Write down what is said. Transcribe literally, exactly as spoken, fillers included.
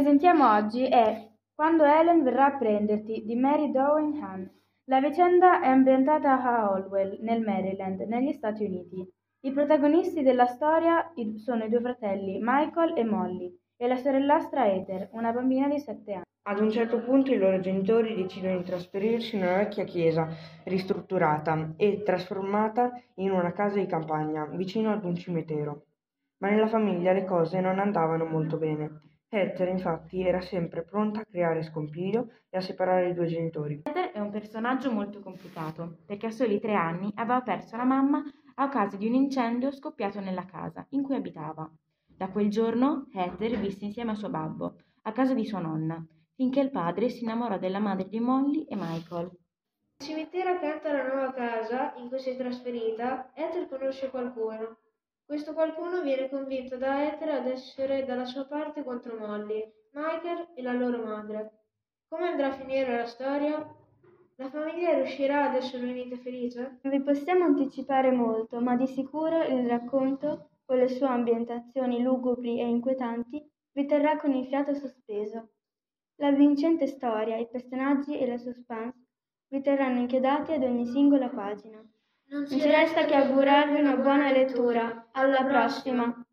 presentiamo oggi è Quando Helen verrà a prenderti di Mary Dowen Hahn. La vicenda è ambientata a Hallwell, nel Maryland, negli Stati Uniti. I protagonisti della storia sono i due fratelli Michael e Molly e la sorellastra Heather, una bambina di sette anni. Ad un certo punto i loro genitori decidono di trasferirsi in una vecchia chiesa ristrutturata e trasformata in una casa di campagna vicino ad un cimitero. Ma nella famiglia le cose non andavano molto bene. Heather infatti era sempre pronta a creare scompiglio e a separare i due genitori. Heather è un personaggio molto complicato perché a soli tre anni aveva perso la mamma a causa di un incendio scoppiato nella casa in cui abitava. Da quel giorno Heather visse insieme a suo babbo, a casa di sua nonna, finché il padre si innamorò della madre di Molly e Michael. Al cimitero accanto alla nuova casa in cui si è trasferita, Heather conosce qualcuno. Questo qualcuno viene convinto da Heather ad essere dalla sua parte contro Molly, Michael e la loro madre. Come andrà a finire la storia? La famiglia riuscirà ad essere unita e felice? Non vi possiamo anticipare molto, ma di sicuro il racconto, con le sue ambientazioni lugubri e inquietanti, vi terrà con il fiato sospeso. La vincente storia, i personaggi e la suspense vi terranno inchiodati ad ogni singola pagina. Non ci resta che augurarvi una buona lettura. Alla prossima!